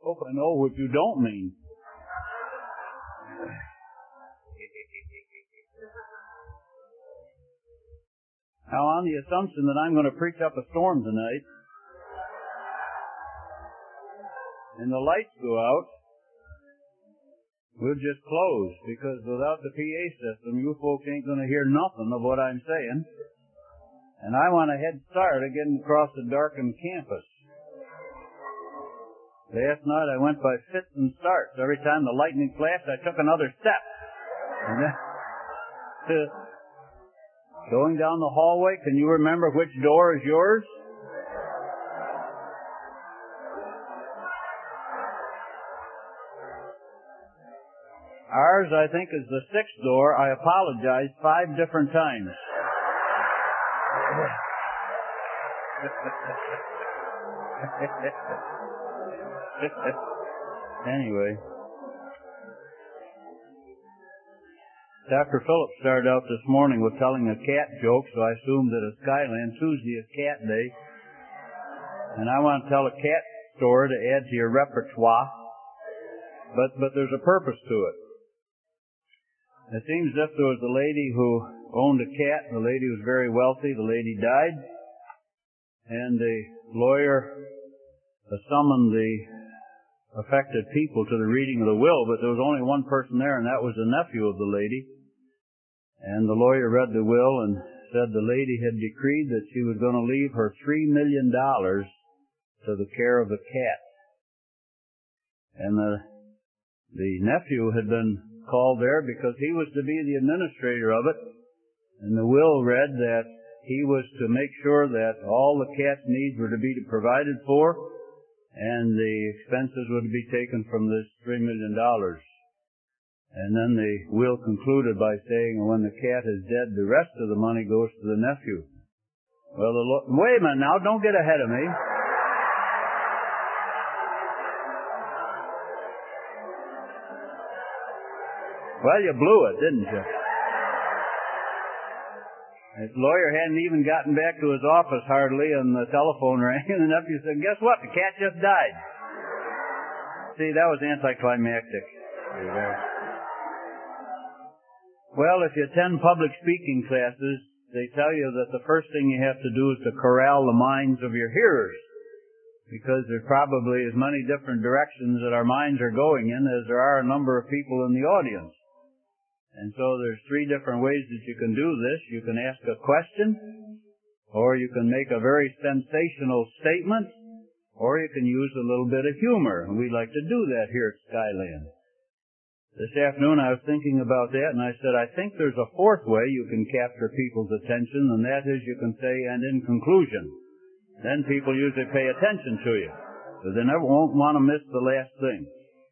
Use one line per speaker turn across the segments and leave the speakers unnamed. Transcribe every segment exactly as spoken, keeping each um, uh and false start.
Hope I know what you don't mean. Now, on the assumption that I'm going to preach up a storm tonight, and the lights go out, we'll just close, because without the P A system, you folks ain't going to hear nothing of what I'm saying. And I want a head start of getting across the darkened campus. Last night I went by fits and starts. Every time the lightning flashed, I took another step. And then, uh, going down the hallway, can you remember which door is yours? Ours, I think, is the sixth door. I apologize five different times. Anyway, Doctor Phillips started out this morning with telling a cat joke, so I assumed that at Skyland Tuesday is Cat Day. And I want to tell a cat story to add to your repertoire, but but there's a purpose to it. It seems as if there was a lady who owned a cat. The lady was very wealthy. The lady died, and the lawyer summoned the affected people to the reading of the will, but there was only one person there, and that was the nephew of the lady. And the lawyer read the will and said the lady had decreed that she was going to leave her three million dollars to the care of the cat. And the, the nephew had been called there because he was to be the administrator of it. And the will read that he was to make sure that all the cat's needs were to be provided for, and the expenses were to be taken from this three million dollars. And then the will concluded by saying, when the cat is dead, the rest of the money goes to the nephew. Well, the lo- wait a minute now, don't get ahead of me. Well, you blew it, didn't you? The lawyer hadn't even gotten back to his office hardly, and the telephone rang, and the nephew said, guess what? The cat just died. See, that was anticlimactic. Well, if you attend public speaking classes, they tell you that the first thing you have to do is to corral the minds of your hearers, because there's probably as many different directions that our minds are going in as there are a number of people in the audience. And so there's three different ways that you can do this. You can ask a question, or you can make a very sensational statement, or you can use a little bit of humor. And we like to do that here at Skyland. This afternoon I was thinking about that, and I said, I think there's a fourth way you can capture people's attention, and that is you can say, and in conclusion. Then people usually pay attention to you, because they never won't want to miss the last thing.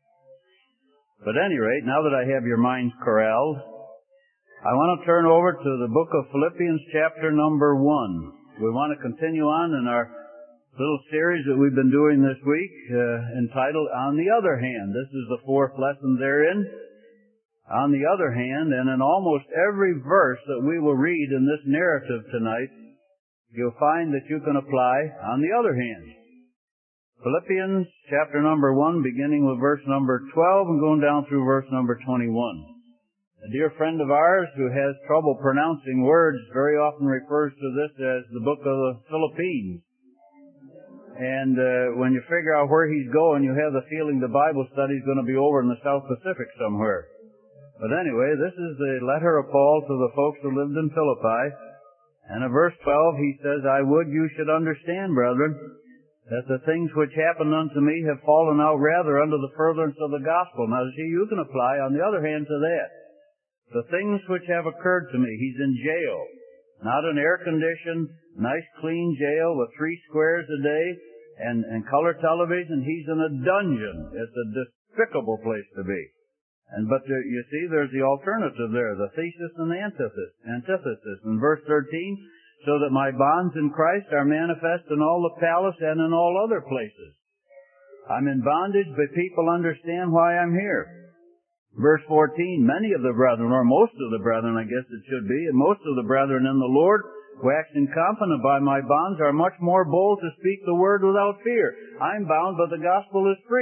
But at any rate, now that I have your minds corralled, I want to turn over to the book of Philippians chapter number one. We want to continue on in our little series that we've been doing this week, uh, entitled On the Other Hand. This is the fourth lesson therein. On the other hand, and in almost every verse that we will read in this narrative tonight, you'll find that you can apply on the other hand. Philippians chapter number one, beginning with verse number twelve and going down through verse number twenty-one. A dear friend of ours who has trouble pronouncing words very often refers to this as the book of the Philippines. And uh, when you figure out where he's going, you have the feeling the Bible study is going to be over in the South Pacific somewhere. But anyway, this is the letter of Paul to the folks who lived in Philippi. And in verse twelve, he says, I would you should understand, brethren, that the things which happened unto me have fallen out rather under the furtherance of the gospel. Now, see, you can apply, on the other hand, to that. The things which have occurred to me. He's in jail. Not an air-conditioned, nice, clean jail with three squares a day and, and color television. He's in a dungeon. It's a despicable place to be. And But there, you see, there's the alternative there, the thesis and the antithesis. antithesis. In verse thirteen, so that my bonds in Christ are manifest in all the palace and in all other places. I'm in bondage, but people understand why I'm here. Verse fourteen, many of the brethren, or most of the brethren, I guess it should be, and most of the brethren in the Lord, waxing confident by my bonds, are much more bold to speak the word without fear. I'm bound, but the gospel is free.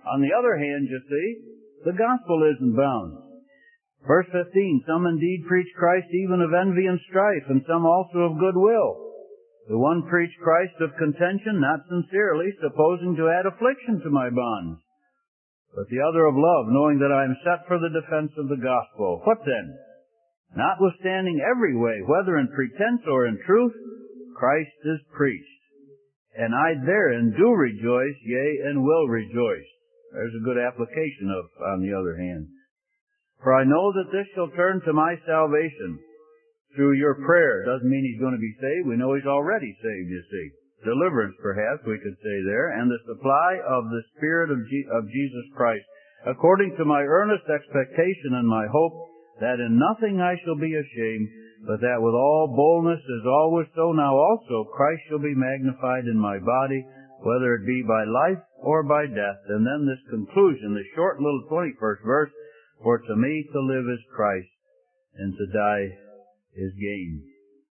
On the other hand, you see, the gospel isn't bound. Verse fifteen, some indeed preach Christ even of envy and strife, and some also of goodwill. The one preached Christ of contention, not sincerely, supposing to add affliction to my bonds. But the other of love, knowing that I am set for the defense of the gospel. What then? Notwithstanding every way, whether in pretense or in truth, Christ is preached. And I therein do rejoice, yea, and will rejoice. There's a good application of, on the other hand. For I know that this shall turn to my salvation through your prayer. Doesn't mean he's going to be saved. We know he's already saved, you see. Deliverance, perhaps, we could say there, and the supply of the Spirit of, G- of Jesus Christ, according to my earnest expectation and my hope, that in nothing I shall be ashamed, but that with all boldness, as always so now also, Christ shall be magnified in my body, whether it be by life or by death. And then this conclusion, the short little twenty-first verse, for to me to live is Christ, and to die is gain.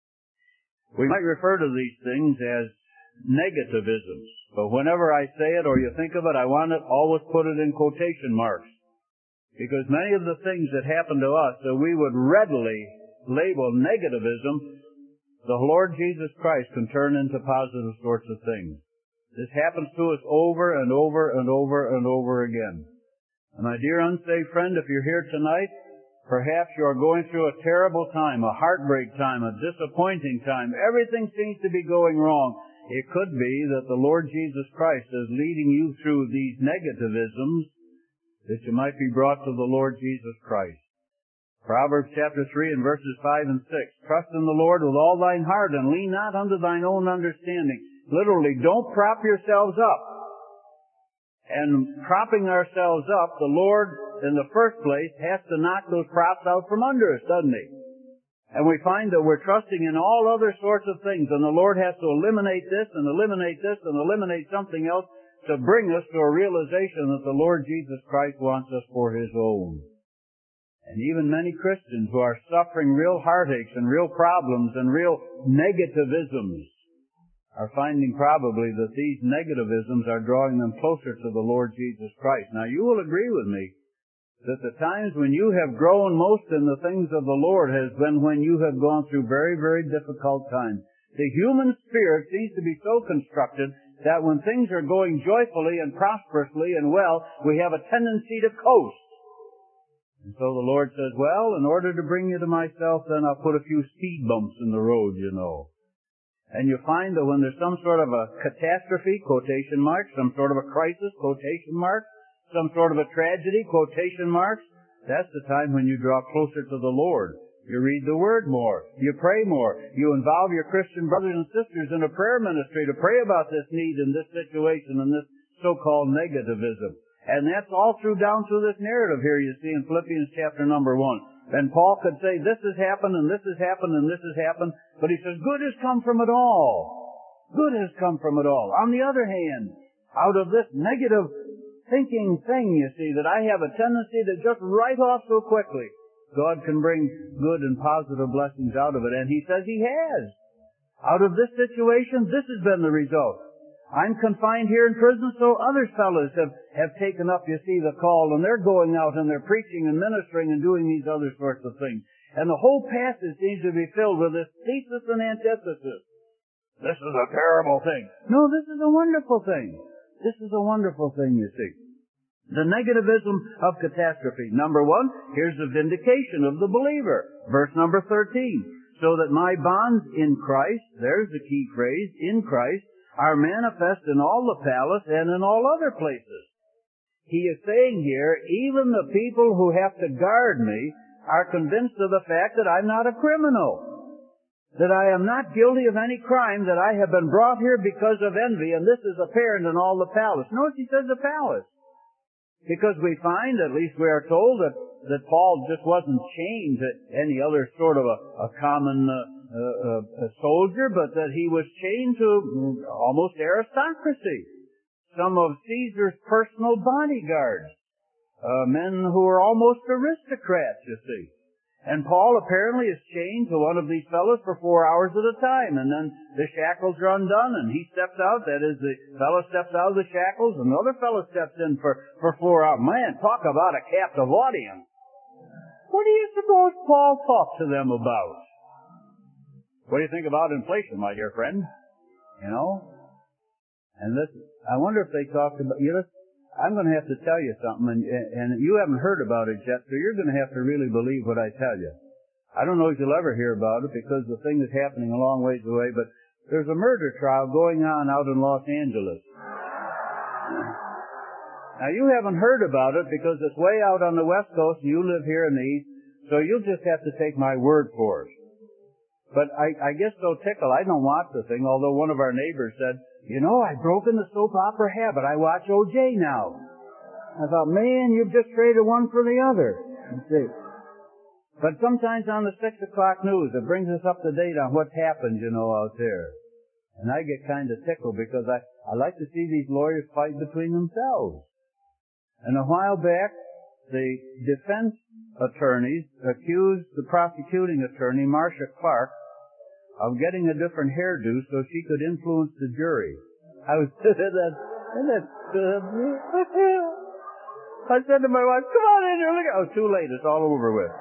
We might refer to these things as negativisms, but whenever I say it or you think of it, I want to always put it in quotation marks. Because many of the things that happen to us that we would readily label negativism, the Lord Jesus Christ can turn into positive sorts of things. This happens to us over and over and over and over again. And my dear unsaved friend, if you're here tonight, perhaps you are going through a terrible time, a heartbreak time, a disappointing time. Everything seems to be going wrong. It could be that the Lord Jesus Christ is leading you through these negativisms that you might be brought to the Lord Jesus Christ. Proverbs chapter three and verses five and six. Trust in the Lord with all thine heart and lean not unto thine own understanding. Literally, don't prop yourselves up. And propping ourselves up, the Lord, in the first place, has to knock those props out from under us, doesn't He? And we find that we're trusting in all other sorts of things, and the Lord has to eliminate this and eliminate this and eliminate something else to bring us to a realization that the Lord Jesus Christ wants us for His own. And even many Christians who are suffering real heartaches and real problems and real negativisms are finding probably that these negativisms are drawing them closer to the Lord Jesus Christ. Now, you will agree with me that the times when you have grown most in the things of the Lord has been when you have gone through very, very difficult times. The human spirit seems to be so constructed that when things are going joyfully and prosperously and well, we have a tendency to coast. And so the Lord says, well, in order to bring you to myself, then I'll put a few speed bumps in the road, you know. And you find that when there's some sort of a catastrophe, quotation marks, some sort of a crisis, quotation marks, some sort of a tragedy, quotation marks, that's the time when you draw closer to the Lord. You read the Word more. You pray more. You involve your Christian brothers and sisters in a prayer ministry to pray about this need and this situation and this so-called negativism. And that's all through down through this narrative here you see in Philippians chapter number one. And Paul could say, this has happened and this has happened and this has happened, but he says, good has come from it all. Good has come from it all. On the other hand, out of this negative thinking thing, you see, that I have a tendency to just write off so quickly, God can bring good and positive blessings out of it. And He says He has. Out of this situation, this has been the result. I'm confined here in prison, so other fellows have, have taken up, you see, the call, and they're going out and they're preaching and ministering and doing these other sorts of things. And the whole passage seems to be filled with this thesis and antithesis. This is a terrible thing. No, this is a wonderful thing. This is a wonderful thing, you see. The negativism of catastrophe. Number one, here's the vindication of the believer. Verse number thirteen. So that my bonds in Christ, there's the key phrase, in Christ, are manifest in all the palace and in all other places. He is saying here, even the people who have to guard me are convinced of the fact that I'm not a criminal. That I am not guilty of any crime, that I have been brought here because of envy, and this is apparent in all the palace. Notice he says the palace. Because we find, at least we are told, that, that Paul just wasn't chained to any other sort of a, a common uh, uh, uh, soldier, but that he was chained to almost aristocracy. Some of Caesar's personal bodyguards. Uh, men who were almost aristocrats, you see. And Paul apparently is chained to one of these fellows for four hours at a time, and then the shackles are undone, and he steps out. That is, the fellow steps out of the shackles, and another fellow steps in for, for four hours. Man, talk about a captive audience. What do you suppose Paul talked to them about? What do you think about inflation, my dear friend? You know? And this, I wonder if they talked about, you know, I'm going to have to tell you something, and, and you haven't heard about it yet, so you're going to have to really believe what I tell you. I don't know if you'll ever hear about it because the thing is happening a long ways away, but there's a murder trial going on out in Los Angeles. Now, you haven't heard about it because it's way out on the West Coast, and you live here in the East, so you'll just have to take my word for it. But I, I get so tickled, I don't watch the thing, although one of our neighbors said, you know, I've broken the soap opera habit. I watch O J now. I thought, man, you've just traded one for the other. You see. But sometimes on the six o'clock news, it brings us up to date on what's happened, you know, out there. And I get kind of tickled because I, I like to see these lawyers fight between themselves. And a while back, the defense attorneys accused the prosecuting attorney, Marcia Clark, of getting a different hairdo so she could influence the jury. I was that, that, uh, I said to my wife, come on in here, look at, oh, too late, it's all over with.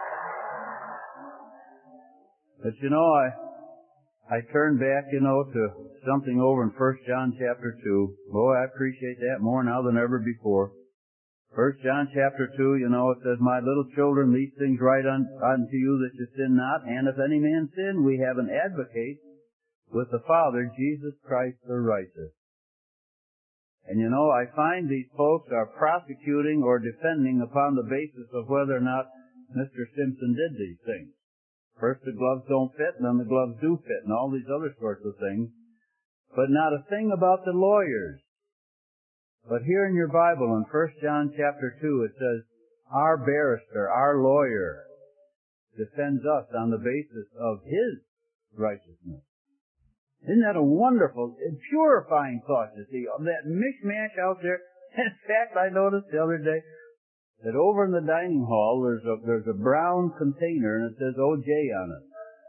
But you know, I, I turned back, you know, to something over in First John chapter two. Boy, I appreciate that more now than ever before. First John chapter two, you know, it says, my little children, these things write un, unto you that you sin not, and if any man sin, we have an advocate with the Father, Jesus Christ the righteous. And you know, I find these folks are prosecuting or defending upon the basis of whether or not Mister Simpson did these things. First the gloves don't fit, and then the gloves do fit, and all these other sorts of things. But not a thing about the lawyers. But here in your Bible, in First John chapter two, it says, our barrister, our lawyer, defends us on the basis of his righteousness. Isn't that a wonderful, purifying thought to see? That mishmash out there. In fact, I noticed the other day that over in the dining hall, there's a, there's a brown container, and it says O J on it.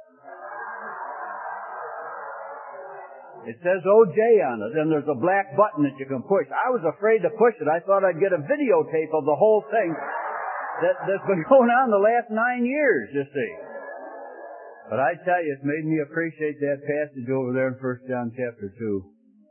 It says O J on it, and there's a black button that you can push. I was afraid to push it. I thought I'd get a videotape of the whole thing that, that's been going on the last nine years, you see. But I tell you, it's made me appreciate that passage over there in First John chapter two.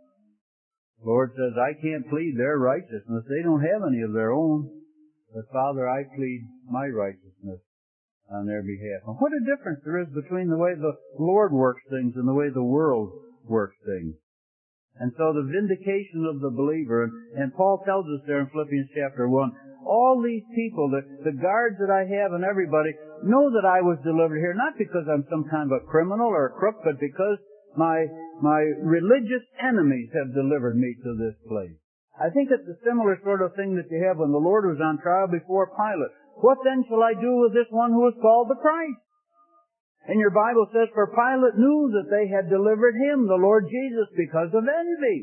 The Lord says, I can't plead their righteousness. They don't have any of their own. But Father, I plead my righteousness on their behalf. And what a difference there is between the way the Lord works things and the way the world works things. And so the vindication of the believer, and Paul tells us there in Philippians chapter one, all these people, the, the guards that I have and everybody, know that I was delivered here, not because I'm some kind of a criminal or a crook, but because my, my religious enemies have delivered me to this place. I think it's a similar sort of thing that you have when the Lord was on trial before Pilate. What then shall I do with this one who is called the Christ? And your Bible says, for Pilate knew that they had delivered him, the Lord Jesus, because of envy.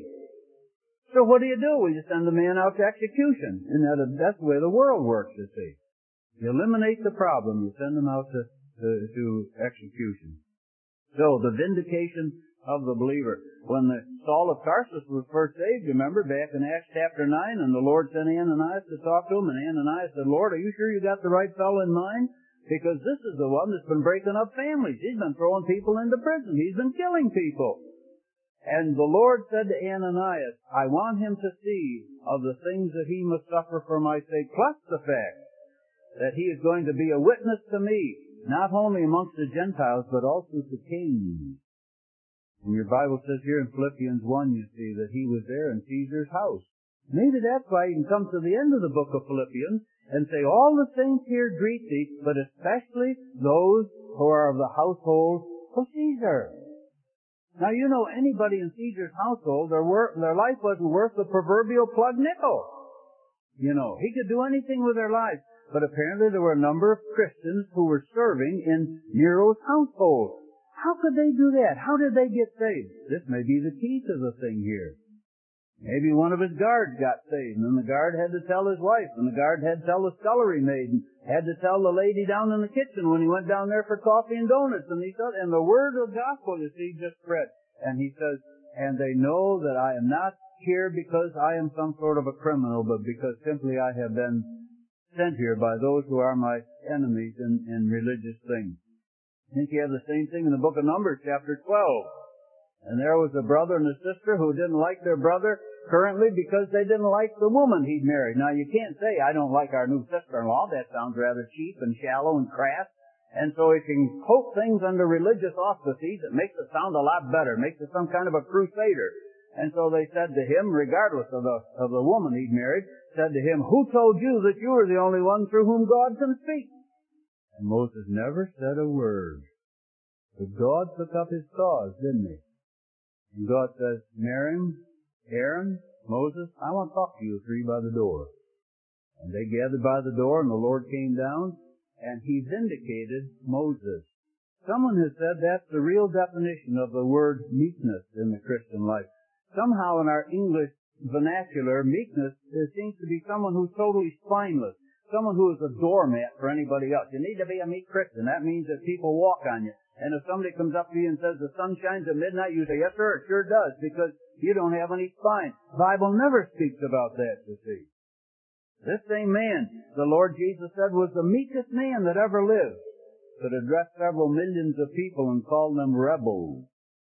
So what do you do? Well, you send the man out to execution. And that, that's the way the world works, you see. You eliminate the problem, you send them out to, to, to execution. So, the vindication of the believer. When the Saul of Tarsus was first saved, you remember, back in Acts chapter nine, and the Lord sent Ananias to talk to him, and Ananias said, Lord, are you sure you got the right fellow in mind? Because this is the one that's been breaking up families. He's been throwing people into prison. He's been killing people. And the Lord said to Ananias, I want him to see of the things that he must suffer for my sake, plus the fact that he is going to be a witness to me, not only amongst the Gentiles, but also to kings. And your Bible says here in Philippians one, you see, that he was there in Caesar's house. Maybe that's why you can come to the end of the book of Philippians and say, all the saints here greet thee, but especially those who are of the household of Caesar. Now, you know, anybody in Caesar's household, their, wor- their life wasn't worth the proverbial plug nickel. You know, he could do anything with their lives. But apparently there were a number of Christians who were serving in Nero's household. How could they do that? How did they get saved? This may be the key to the thing here. Maybe one of his guards got saved, and then the guard had to tell his wife, and the guard had to tell the scullery maid, and had to tell the lady down in the kitchen when he went down there for coffee and donuts, and he said, and the word of the gospel, you see, just spread. And he says, and they know that I am not here because I am some sort of a criminal, but because simply I have been sent here by those who are my enemies in, in religious things. I think you have the same thing in the book of Numbers, chapter twelve. And there was a brother and a sister who didn't like their brother currently because they didn't like the woman he'd married. Now, you can't say, I don't like our new sister-in-law. That sounds rather cheap and shallow and crass. And so if you can quote things under religious auspices, it makes it sound a lot better. It makes it some kind of a crusader. And so they said to him, regardless of the, of the woman he'd married, said to him, who told you that you were the only one through whom God can speak? And Moses never said a word. But God took up his cause, didn't he? And God says, Miriam, Aaron, Moses, I want to talk to you three by the door. And they gathered by the door, and the Lord came down, and he vindicated Moses. Someone has said that's the real definition of the word meekness in the Christian life. Somehow in our English vernacular, meekness there seems to be someone who's totally spineless, someone who is a doormat for anybody else. You need to be a meek Christian. That means that people walk on you. And if somebody comes up to you and says, the sun shines at midnight, you say, yes, sir, it sure does, because you don't have any spine. The Bible never speaks about that, you see. This same man, the Lord Jesus said, was the meekest man that ever lived, that addressed several millions of people and called them rebels.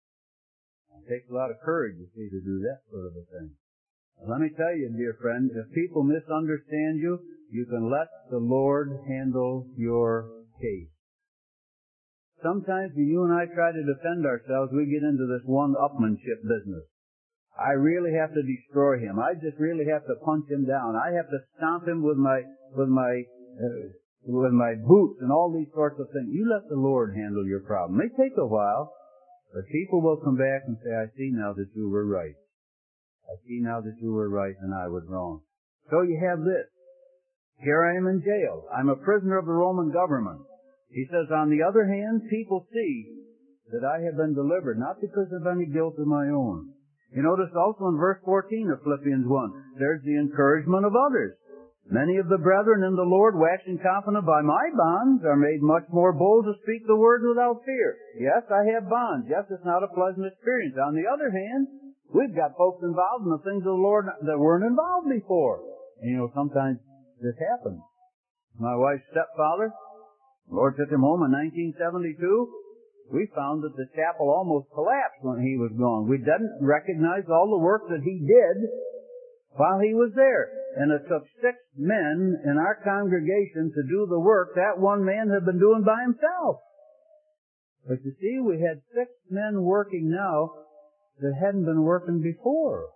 It takes a lot of courage, you see, to do that sort of a thing. And let me tell you, dear friend, if people misunderstand you, you can let the Lord handle your case. Sometimes when you and I try to defend ourselves, we get into this one-upmanship business. I really have to destroy him. I just really have to punch him down. I have to stomp him with my with my uh, with my boots and all these sorts of things. You let the Lord handle your problem. It may take a while, but people will come back and say, I see now that you were right. I see now that you were right and I was wrong. So you have this. Here I am in jail. I'm a prisoner of the Roman government. He says, on the other hand, people see that I have been delivered, not because of any guilt of my own. You notice also in verse fourteen of Philippians one, there's the encouragement of others. Many of the brethren in the Lord, waxing confident by my bonds, are made much more bold to speak the word without fear. Yes, I have bonds. Yes, it's not a pleasant experience. On the other hand, we've got folks involved in the things of the Lord that weren't involved before. And you know, sometimes this happens. My wife's stepfather, the Lord took him home in nineteen seventy-two. We found that the chapel almost collapsed when he was gone. We didn't recognize all the work that he did while he was there. And it took six men in our congregation to do the work that one man had been doing by himself. But you see, we had six men working now that hadn't been working before.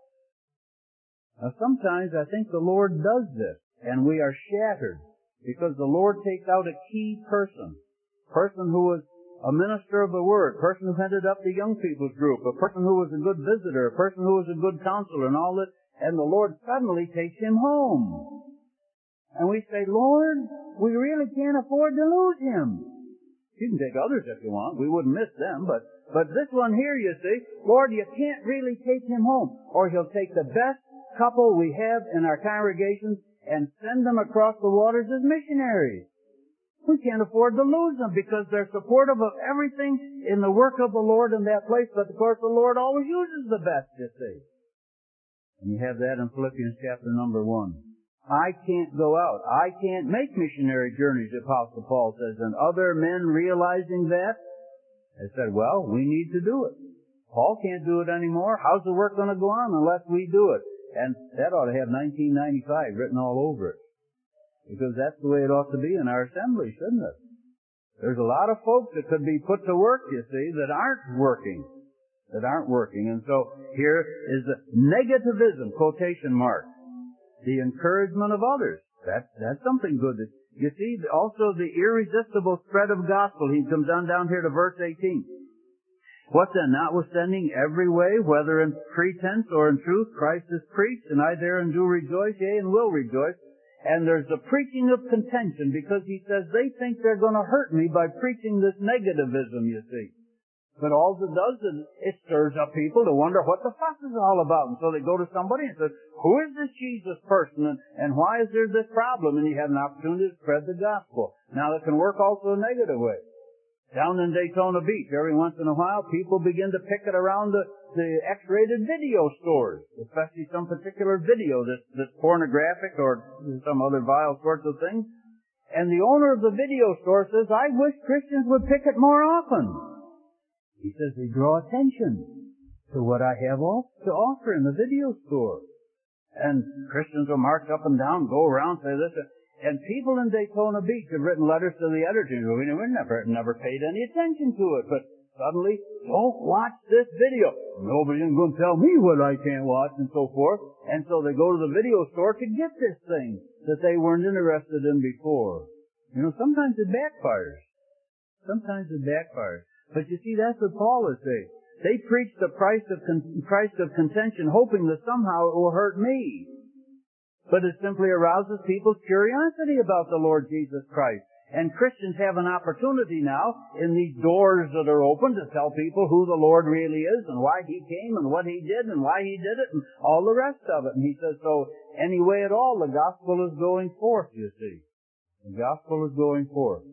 Now sometimes I think the Lord does this, and we are shattered. Because the Lord takes out a key person, person who was a minister of the Word, person who headed up the young people's group, a person who was a good visitor, a person who was a good counselor and all this, and the Lord suddenly takes him home. And we say, Lord, we really can't afford to lose him. You can take others if you want. We wouldn't miss them, but, but this one here, you see, Lord, you can't really take him home. Or he'll take the best couple we have in our congregations and send them across the waters as missionaries. We can't afford to lose them because they're supportive of everything in the work of the Lord in that place. But of course the Lord always uses the best, you see. And you have that in Philippians chapter number one. I can't go out. I can't make missionary journeys, the Apostle Paul says. And other men realizing that, they said, well, we need to do it. Paul can't do it anymore. How's the work going to go on unless we do it? And that ought to have nineteen ninety-five written all over it. Because that's the way it ought to be in our assembly, shouldn't it? There's a lot of folks that could be put to work, you see, that aren't working. That aren't working. And so here is the negativism, quotation mark. The encouragement of others. That's, that's something good. You see, also the irresistible spread of gospel. He comes on down here to verse eighteen. What then? Notwithstanding every way, whether in pretense or in truth, Christ is preached, and I therein do rejoice, yea, and will rejoice. And there's the preaching of contention, because he says they think they're going to hurt me by preaching this negativism, you see. But all it does is it stirs up people to wonder what the fuss is all about. And so they go to somebody and say, who is this Jesus person and, and why is there this problem? And you have an opportunity to spread the gospel. Now it can work also a negative way. Down in Daytona Beach, every once in a while, people begin to picket around the, the X-rated video stores, especially some particular video that's, that's pornographic or some other vile sorts of things. And the owner of the video store says, I wish Christians would picket more often. He says they draw attention to what I have all to offer in the video store. And Christians will march up and down, go around, say this. And people in Daytona Beach have written letters to the editor. We never, never paid any attention to it. But suddenly, don't watch this video. Nobody's going to tell me what I can't watch and so forth. And so they go to the video store to get this thing that they weren't interested in before. You know, sometimes it backfires. Sometimes it backfires. But you see, that's what Paul is saying. They preach the price of con- Christ of contention, hoping that somehow it will hurt me. But it simply arouses people's curiosity about the Lord Jesus Christ. And Christians have an opportunity now in these doors that are open to tell people who the Lord really is and why He came and what He did and why He did it and all the rest of it. And he says, so anyway at all, the gospel is going forth, you see. The gospel is going forth.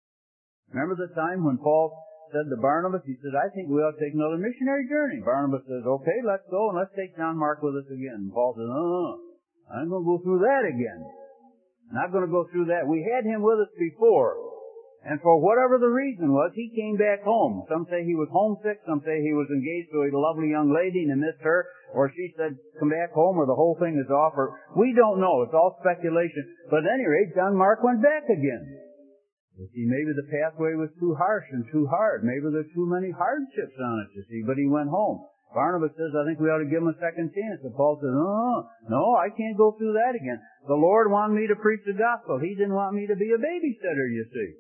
Remember the time when Paul said to Barnabas, he said, I think we ought to take another missionary journey. Barnabas says, okay, let's go and let's take John Mark with us again. And Paul says, no, no, no, I'm going to go through that again. Not going to go through that. We had him with us before. And for whatever the reason was, he came back home. Some say he was homesick. Some say he was engaged to a lovely young lady and he missed her. Or she said, come back home, or the whole thing is off. Or we don't know. It's all speculation. But at any rate, John Mark went back again. You see, maybe the pathway was too harsh and too hard. Maybe there were too many hardships on it, you see. But he went home. Barnabas says, I think we ought to give him a second chance. And Paul says, no, no, no, I can't go through that again. The Lord wanted me to preach the gospel. He didn't want me to be a babysitter, you see.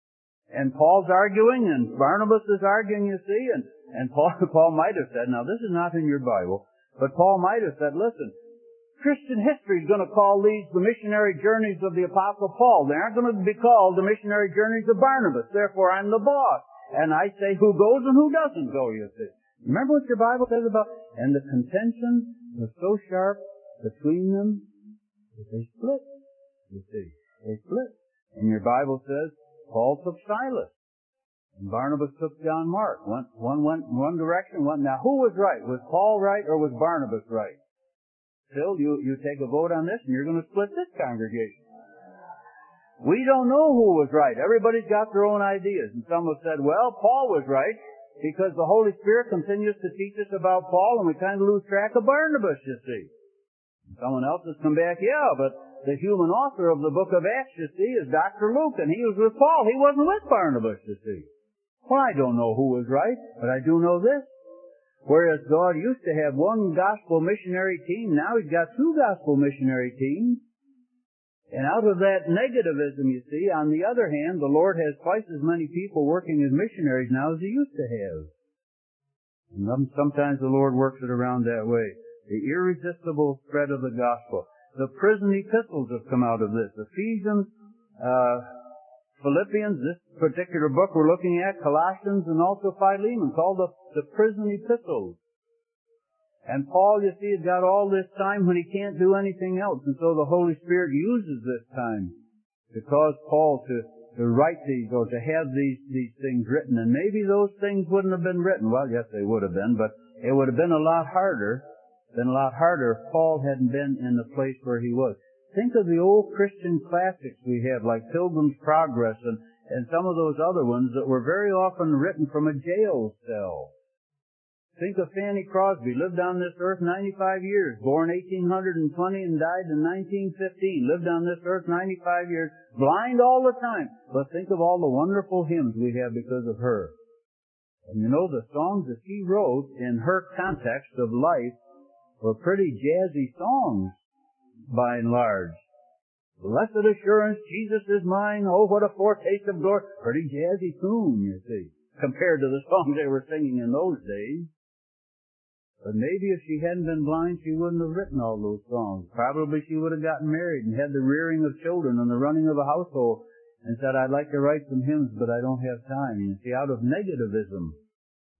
And Paul's arguing, and Barnabas is arguing, you see. And, and Paul, Paul might have said, now this is not in your Bible, but Paul might have said, listen, Christian history is going to call these the missionary journeys of the Apostle Paul. They aren't going to be called the missionary journeys of Barnabas. Therefore, I'm the boss. And I say who goes and who doesn't go, you see. Remember what your Bible says about, and the contention was so sharp between them that they split, you see. They split. And your Bible says Paul took Silas. And Barnabas took John Mark. One, one went in one direction, one. Now, who was right? Was Paul right or was Barnabas right? Still, you, you take a vote on this and you're going to split this congregation. We don't know who was right. Everybody's got their own ideas. And some have said, well, Paul was right because the Holy Spirit continues to teach us about Paul and we kind of lose track of Barnabas, you see. And someone else has come back, yeah, but the human author of the book of Acts, you see, is Doctor Luke, and he was with Paul. He wasn't with Barnabas, you see. Well, I don't know who was right, but I do know this. Whereas God used to have one gospel missionary team, now He's got two gospel missionary teams. And out of that negativism, you see, on the other hand, the Lord has twice as many people working as missionaries now as He used to have. And sometimes the Lord works it around that way. The irresistible spread of the gospel. The prison epistles have come out of this. Ephesians, uh, Philippians, this particular book we're looking at, Colossians, and also Philemon, called the, the prison epistles. And Paul, you see, has got all this time when he can't do anything else. And so the Holy Spirit uses this time to cause Paul to, to write these or to have these, these things written. And maybe those things wouldn't have been written. Well, yes, they would have been, but it would have been a lot harder, been a lot harder if Paul hadn't been in the place where he was. Think of the old Christian classics we have, like Pilgrim's Progress and, and some of those other ones that were very often written from a jail cell. Think of Fanny Crosby, lived on this earth ninety-five years, born eighteen twenty and died in nineteen fifteen, lived on this earth ninety-five years, blind all the time. But think of all the wonderful hymns we have because of her. And you know, the songs that she wrote in her context of life were pretty jazzy songs. By and large. Blessed assurance, Jesus is mine. Oh, what a foretaste of glory. Pretty jazzy tune, you see, compared to the songs they were singing in those days. But maybe if she hadn't been blind, she wouldn't have written all those songs. Probably she would have gotten married and had the rearing of children and the running of a household and said, I'd like to write some hymns, but I don't have time. You see, out of negativism,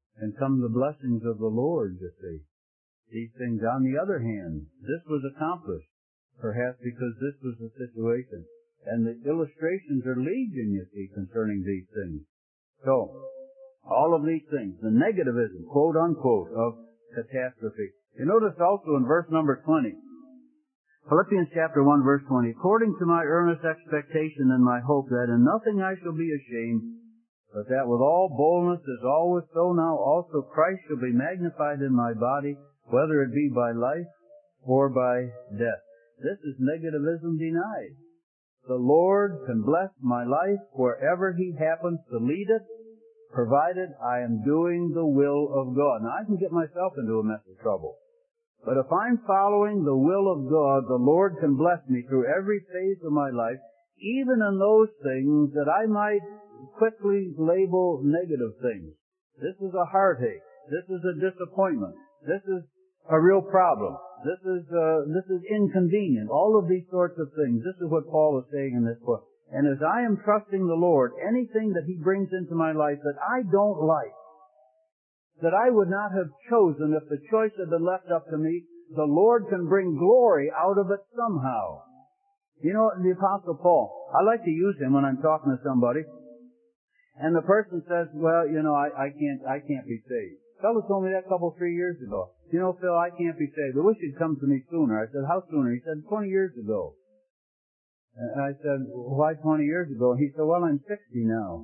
and come the blessings of the Lord, you see. These things, on the other hand, this was accomplished, perhaps because this was the situation. And the illustrations are legion, you see, concerning these things. So, all of these things, the negativism, quote unquote, of catastrophe. You notice also in verse number twenty, Philippians chapter one, verse twenty, according to my earnest expectation and my hope that in nothing I shall be ashamed, but that with all boldness as always so now also Christ shall be magnified in my body, whether it be by life or by death. This is negativism denied. The Lord can bless my life wherever He happens to lead it, provided I am doing the will of God. Now, I can get myself into a mess of trouble. But if I'm following the will of God, the Lord can bless me through every phase of my life, even in those things that I might quickly label negative things. This is a heartache. This is a disappointment. This is a real problem. This is uh, this is inconvenient. All of these sorts of things. This is what Paul is saying in this book. And as I am trusting the Lord, anything that He brings into my life that I don't like, that I would not have chosen if the choice had been left up to me, the Lord can bring glory out of it somehow. You know, the Apostle Paul, I like to use him when I'm talking to somebody, and the person says, well, you know, I, I can't I can't be saved. A fellow told me that a couple, three years ago. You know, Phil, I can't be saved. I wish you'd come to me sooner. I said, how sooner? He said, twenty years ago. And I said, why twenty years ago? He said, well, I'm sixty now.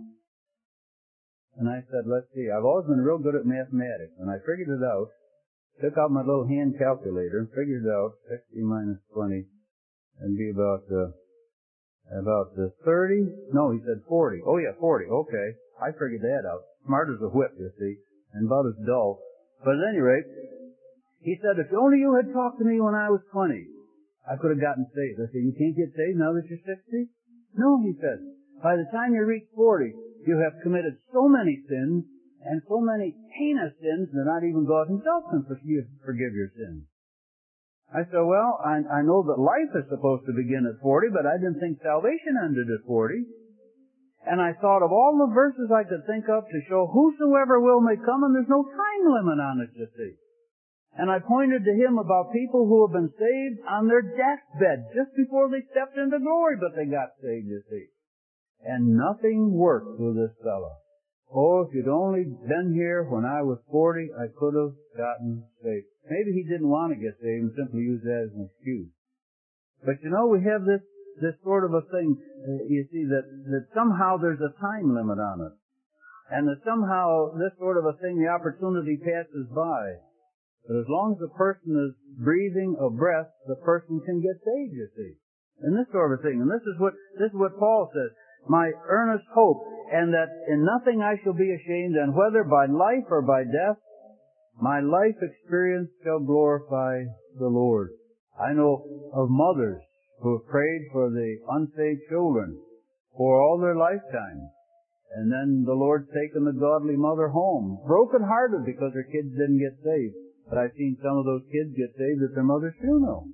And I said, let's see. I've always been real good at mathematics. And I figured it out. Took out my little hand calculator and figured it out. sixty minus twenty. And be about, uh, about the thirty. No, he said forty. Oh yeah, forty. Okay. I figured that out. Smart as a whip, you see. And about as dull. But at any rate, he said, if only you had talked to me when I was twenty, I could have gotten saved. I said, you can't get saved now that you're sixty? No, he said. By the time you reach forty, you have committed so many sins, and so many heinous sins that not even God Himself can forgive, forgive your sins. I said, well, I, I know that life is supposed to begin at forty, but I didn't think salvation ended at forty. And I thought of all the verses I could think of to show whosoever will may come, and there's no time limit on it, you see. And I pointed to him about people who have been saved on their deathbed just before they stepped into glory, but they got saved, you see. And nothing worked with this fellow. Oh, if you'd only been here when I was forty, I could have gotten saved. Maybe he didn't want to get saved and simply used that as an excuse. But you know, we have this this sort of a thing, uh, you see, that, that somehow there's a time limit on it. And that somehow this sort of a thing, the opportunity passes by. But as long as the person is breathing a breath, the person can get saved, you see. And this sort of a thing. And this is what, this is what Paul says. My earnest hope, and that in nothing I shall be ashamed, and whether by life or by death, my life experience shall glorify the Lord. I know of mothers who have prayed for the unsaved children for all their lifetime. And then the Lord's taken the godly mother home, broken-hearted because her kids didn't get saved. But I've seen some of those kids get saved at their mother's funeral.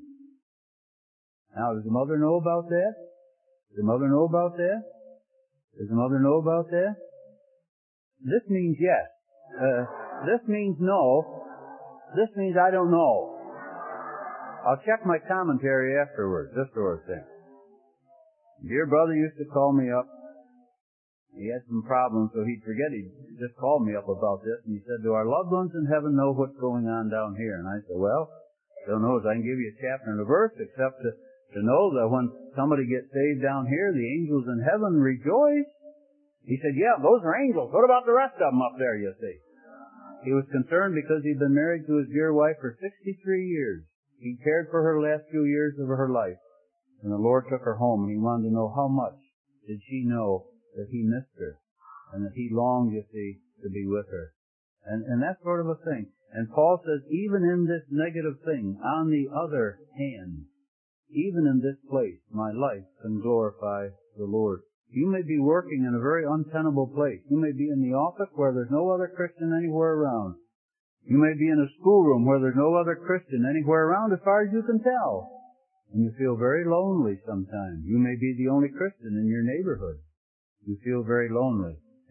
Now, does the mother know about that? Does the mother know about that? Does the mother know about that? This means yes. Uh, this means no. This means I don't know. I'll check my commentary afterwards, this sort of thing. Dear brother used to call me up. He had some problems, so he'd forget. He'd just call me up about this. And he said, do our loved ones in heaven know what's going on down here? And I said, well, don't know as I can give you a chapter and a verse, except to, to know that when somebody gets saved down here, the angels in heaven rejoice. He said, yeah, those are angels. What about the rest of them up there, you see? He was concerned because he'd been married to his dear wife for sixty-three years. He cared for her last few years of her life. And the Lord took her home, and he wanted to know how much did she know that he missed her, and that he longed, you see, to be with her. And, and that sort of a thing. And Paul says, even in this negative thing, on the other hand, even in this place, my life can glorify the Lord. You may be working in a very untenable place. You may be in the office where there's no other Christian anywhere around. You may be in a schoolroom where there's no other Christian anywhere around as far as you can tell. And you feel very lonely sometimes. You may be the only Christian in your neighborhood. You feel very lonely.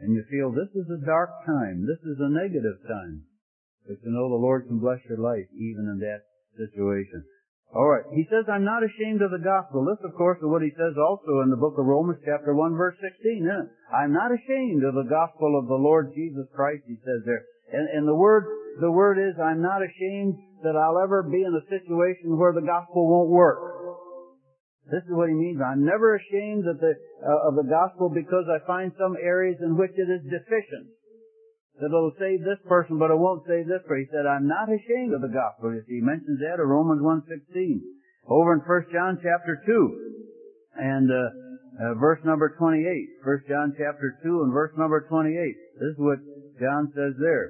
and you feel this is a dark time, this is a negative time, but you know the Lord can bless your life even in that situation. All right. He says, I'm not ashamed of the gospel. This, of course, is what he says also in the book of Romans, chapter one, verse sixteen. Isn't it? I'm not ashamed of the gospel of the Lord Jesus Christ, he says there. And, and the word, the word is, I'm not ashamed that I'll ever be in a situation where the gospel won't work. This is what he means. I'm never ashamed of the, uh, of the gospel because I find some areas in which it is deficient. That it'll save this person, but it won't save this person. He said, I'm not ashamed of the gospel. You see, he mentions that in Romans one sixteen. Over in First John chapter two, and uh, uh, verse number twenty-eight. First John chapter two and verse number twenty-eight. This is what John says there.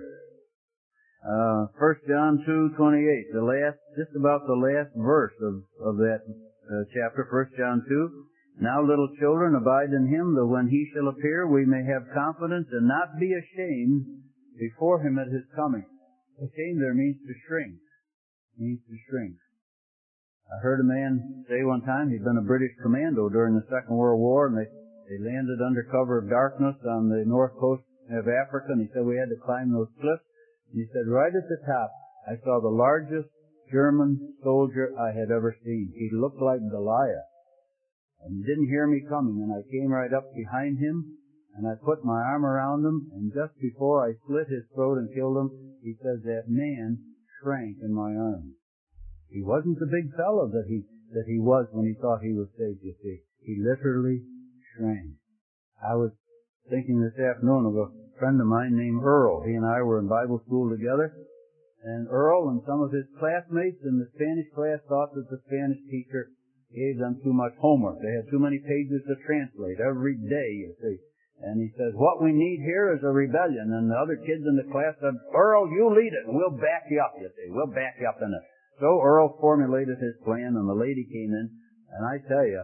Uh, First John two twenty-eight. The last, just about the last verse of, of that uh, chapter, First John two. Now, little children, abide in him, that when he shall appear, we may have confidence and not be ashamed before him at his coming. Ashamed there means to shrink. Means to shrink. I heard a man say one time, he'd been a British commando during the Second World War, and they, they landed under cover of darkness on the north coast of Africa, and he said we had to climb those cliffs. And he said, right at the top, I saw the largest German soldier I had ever seen. He looked like Goliath. And he didn't hear me coming, and I came right up behind him, and I put my arm around him, and just before I slit his throat and killed him, he says, that man shrank in my arms. He wasn't the big fellow that he, that he was when he thought he was saved, you see. He literally shrank. I was thinking this afternoon of a friend of mine named Earl. He and I were in Bible school together, and Earl and some of his classmates in the Spanish class thought that the Spanish teacher gave them too much homework. They had too many pages to translate every day, you see. And he says, what we need here is a rebellion. And the other kids in the class said, Earl, you lead it, and we'll back you up, you see. We'll back you up in it. So Earl formulated his plan, and the lady came in, and I tell you,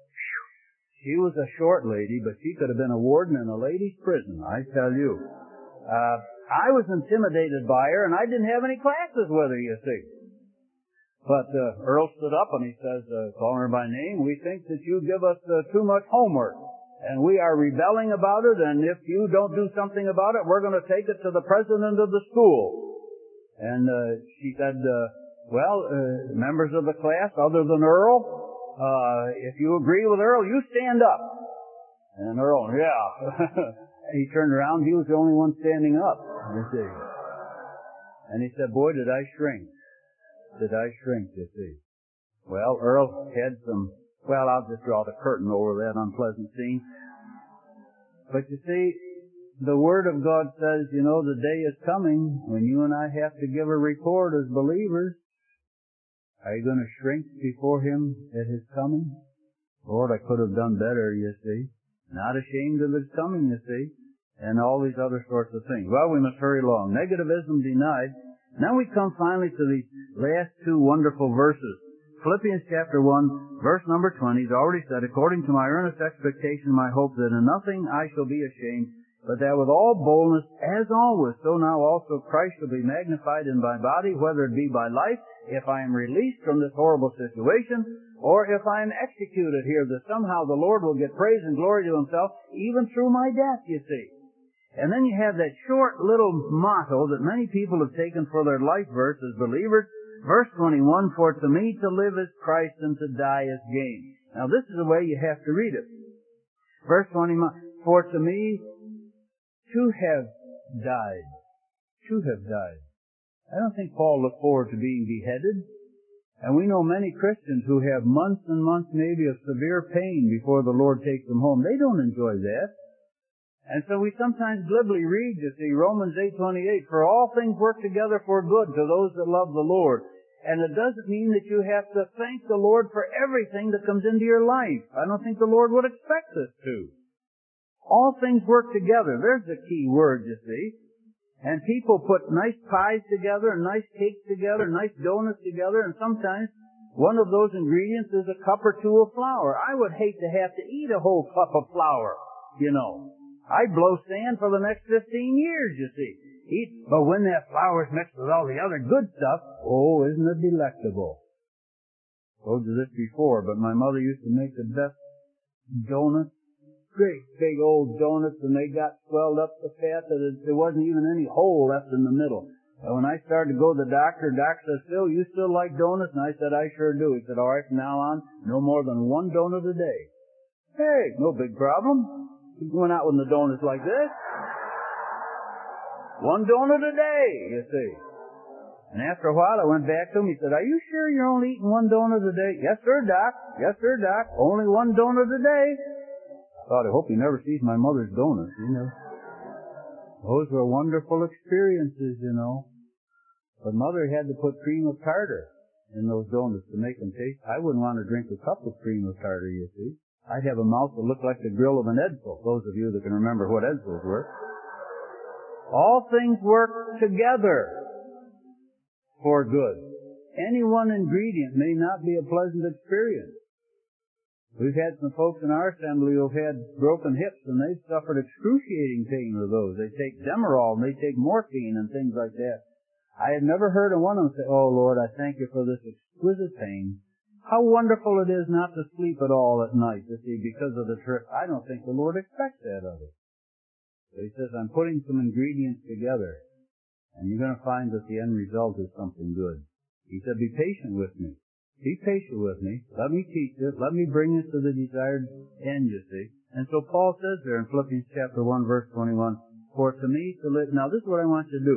she was a short lady, but she could have been a warden in a ladies' prison, I tell you. Uh, I was intimidated by her, and I didn't have any classes with her, you see. But uh, Earl stood up and he says, uh, calling her by name, we think that you give us uh, too much homework, and we are rebelling about it, and if you don't do something about it, we're going to take it to the president of the school. And uh, she said, uh, well, uh, members of the class, other than Earl, uh, if you agree with Earl, you stand up. And Earl, yeah. He turned around, he was the only one standing up, you see. And he said, boy, did I shrink. Did I shrink, you see. Well, Earl had some, well, I'll just draw the curtain over that unpleasant scene. But you see, the Word of God says, you know, the day is coming when you and I have to give a report as believers. Are you going to shrink before Him at His coming? Lord, I could have done better, you see. Not ashamed of His coming, you see. And all these other sorts of things. Well, we must hurry along. Negativism denied. Now we come finally to the last two wonderful verses. Philippians chapter one, verse number twenty, is already said, according to my earnest expectation, my hope, that in nothing I shall be ashamed, but that with all boldness, as always, so now also Christ shall be magnified in my body, whether it be by life, if I am released from this horrible situation, or if I am executed here, that somehow the Lord will get praise and glory to Himself, even through my death, you see. And then you have that short little motto that many people have taken for their life verse as believers. Verse twenty-one, for to me to live is Christ and to die is gain. Now this is the way you have to read it. Verse twenty-one, for to me to have died. To have died. I don't think Paul looked forward to being beheaded. And we know many Christians who have months and months maybe of severe pain before the Lord takes them home. They don't enjoy that. And so we sometimes glibly read, you see, Romans eight twenty-eight, for all things work together for good to those that love the Lord. And it doesn't mean that you have to thank the Lord for everything that comes into your life. I don't think the Lord would expect us to. All things work together. There's the key word, you see. And people put nice pies together, and nice cakes together, nice donuts together, and sometimes one of those ingredients is a cup or two of flour. I would hate to have to eat a whole cup of flour, you know. I'd blow sand for the next fifteen years, you see. Eat, but when that flour's mixed with all the other good stuff, oh, isn't it delectable? I told you this before, but my mother used to make the best donuts, great big old donuts, and they got swelled up so fat that it, there wasn't even any hole left in the middle. And when I started to go to the doctor, Doc said, Phil, you still like donuts? And I said, I sure do. He said, all right, from now on, no more than one donut a day. Hey, no big problem. He went out with the donuts like this. One donut a day, you see. And after a while, I went back to him. He said, are you sure you're only eating one donut a day? Yes, sir, Doc. Yes, sir, Doc. Only one donut a day. I thought, I hope he never sees my mother's donuts, you know. Those were wonderful experiences, you know. But Mother had to put cream of tartar in those donuts to make them taste. I wouldn't want to drink a cup of cream of tartar, you see. I'd have a mouth that looked like the grill of an Edsel, those of you that can remember what Edsels were. All things work together for good. Any one ingredient may not be a pleasant experience. We've had some folks in our assembly who've had broken hips, and they've suffered excruciating pain with those. They take Demerol, and they take morphine and things like that. I had never heard of one of them say, oh, Lord, I thank you for this exquisite pain. How wonderful it is not to sleep at all at night, you see, because of the trip. I don't think the Lord expects that of us. So he says, I'm putting some ingredients together, and you're going to find that the end result is something good. He said, be patient with me. Be patient with me. Let me teach it. Let me bring it to the desired end, you see. And so Paul says there in Philippians chapter one, verse twenty-one, for to me to live... Now, this is what I want you to do.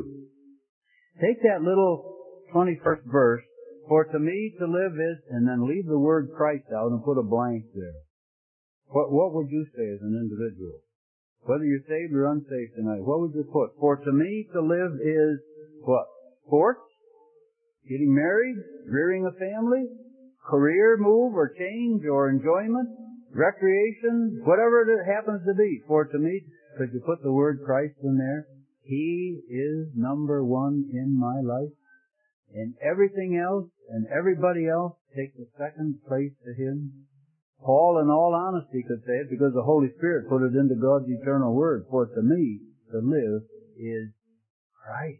Take that little twenty-first verse, for to me to live is, and then leave the word Christ out and put a blank there. What, what would you say as an individual? Whether you're saved or unsaved tonight, what would you put? For to me to live is what? Sports? Getting married? Rearing a family? Career move or change or enjoyment? Recreation? Whatever it happens to be. For to me, could you put the word Christ in there? He is number one in my life. And everything else and everybody else takes a second place to Him. Paul, in all honesty, could say it because the Holy Spirit put it into God's eternal word. For to me, to live is Christ.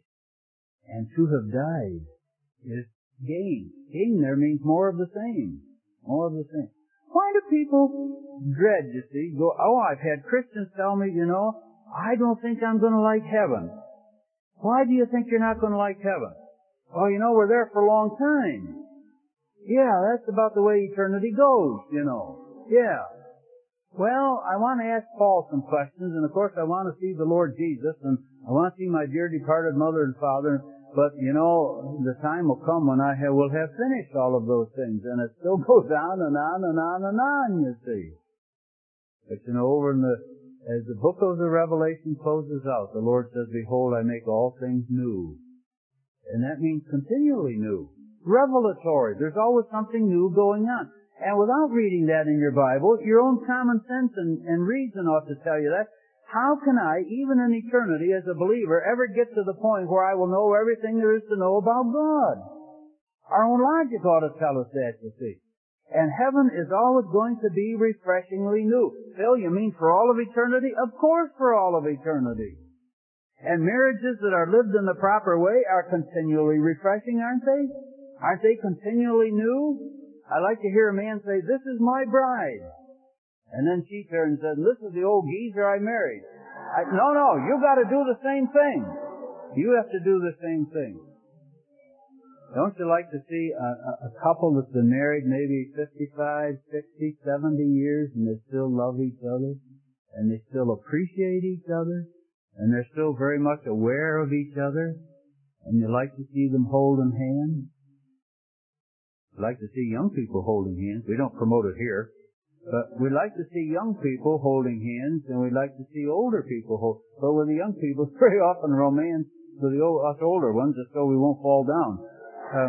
And to have died is gain. Gain there means more of the same. More of the same. Why do people dread, you see, go, oh, I've had Christians tell me, you know, I don't think I'm going to like heaven. Why do you think you're not going to like heaven? Oh, you know, we're there for a long time. Yeah, that's about the way eternity goes, you know. Yeah. Well, I want to ask Paul some questions, and of course I want to see the Lord Jesus, and I want to see my dear departed mother and father, but, you know, the time will come when I have, will have finished all of those things, and it still goes on and on and on and on, you see. But, you know, over in the, as the book of the Revelation closes out, the Lord says, behold, I make all things new. And that means continually new. Revelatory. There's always something new going on. And without reading that in your Bible, your own common sense and, and reason ought to tell you that. How can I, even in eternity as a believer, ever get to the point where I will know everything there is to know about God? Our own logic ought to tell us that, you see. And heaven is always going to be refreshingly new. Phil, you mean for all of eternity? Of course for all of eternity. And marriages that are lived in the proper way are continually refreshing, aren't they? Aren't they continually new? I like to hear a man say, this is my bride. And then she turns and says, this is the old geezer I married. I, no, no, you got to do the same thing. You have to do the same thing. Don't you like to see a, a couple that's been married maybe fifty-five, sixty, seventy years and they still love each other and they still appreciate each other and they're still very much aware of each other and you like to see them holding hands? You like to see young people holding hands. We don't promote it here. But we like to see young people holding hands, and we like to see older people hold. But with the young people, it's very often romance for the old, us older ones, just so we won't fall down. Um,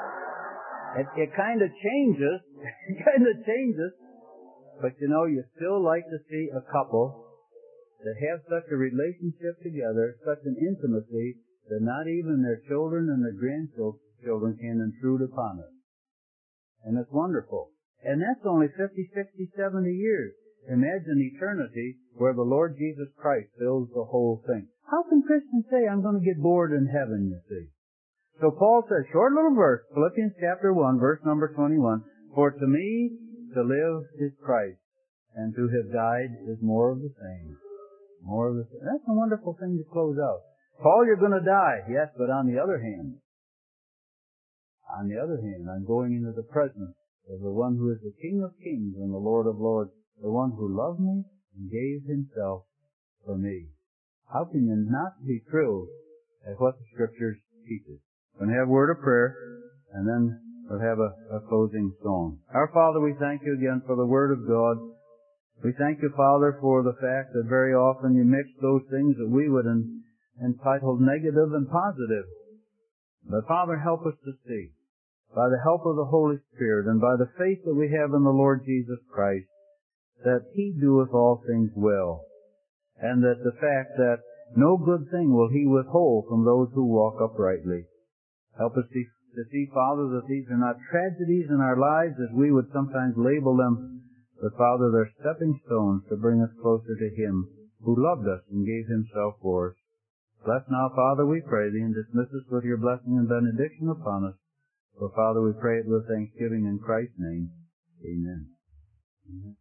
it it kind of changes. It kind of changes. But you know, you still like to see a couple that have such a relationship together, such an intimacy, that not even their children and their grandchildren can intrude upon it. And it's wonderful. And that's only fifty, sixty, seventy years. Imagine eternity where the Lord Jesus Christ fills the whole thing. How can Christians say, I'm going to get bored in heaven, you see? So Paul says, short little verse, Philippians chapter one, verse number twenty-one, for to me to live is Christ, and to have died is more of the same. More of the same. That's a wonderful thing to close out. Paul, you're going to die. Yes, but on the other hand, on the other hand, I'm going into the presence of the one who is the King of kings and the Lord of lords, the one who loved me and gave himself for me. How can you not be thrilled at what the Scriptures teach us? We're going to have a word of prayer, and then we'll have a, a closing song. Our Father, we thank you again for the Word of God. We thank you, Father, for the fact that very often you mix those things that we would en- entitle negative and positive. But Father, help us to see, by the help of the Holy Spirit and by the faith that we have in the Lord Jesus Christ, that He doeth all things well, and that the fact that no good thing will He withhold from those who walk uprightly. Help us to, to see, Father, that these are not tragedies in our lives as we would sometimes label them, but Father, they're stepping stones to bring us closer to Him who loved us and gave Himself for us. Bless now, Father, we pray Thee, and dismiss us with Your blessing and benediction upon us. For Father, we pray it with thanksgiving in Christ's name. Amen. Amen.